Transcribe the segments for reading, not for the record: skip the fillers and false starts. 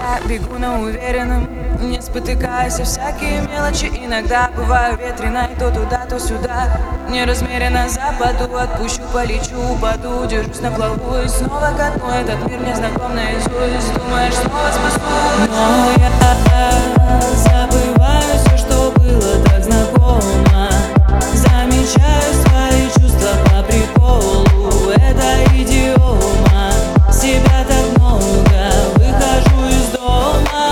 Я бегу на уверенном, не спотыкаясь о всякие мелочи. Иногда бываю ветреной, то туда, то сюда. Неразмеренно западу, отпущу, полечу, упаду. Держусь на плаву и снова катну этот мир мне знаком наизусть. Думаешь, снова спасу, но я забываю все, что было так знакомо. Замечаю свои чувства по приколу. Это идиома, себя так много, выхожу из дома.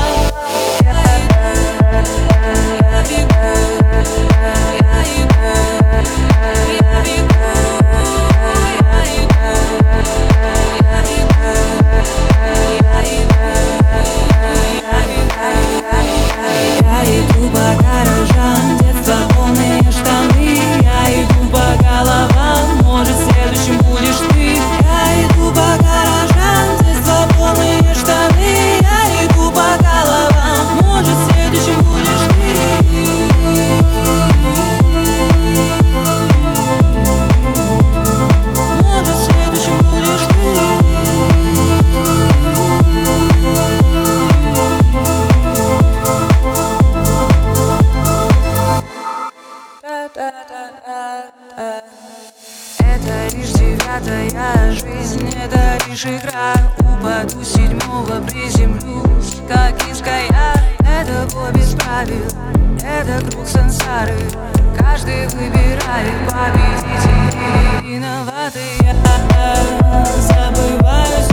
Я иду по гаражам, детство полные штаны. Я иду по головам, может следующим будешь ты. Я иду по гаражам, детство полные штаны. Я иду по головам, может следующим будешь ты. Может следующим будешь ты. Это лишь 9-я жизнь, это лишь игра. Упаду 7-го, приземлюсь, как иская. Это бой без правил, это круг сансары. Каждый выбирает, победитель или виноватый. Я забываю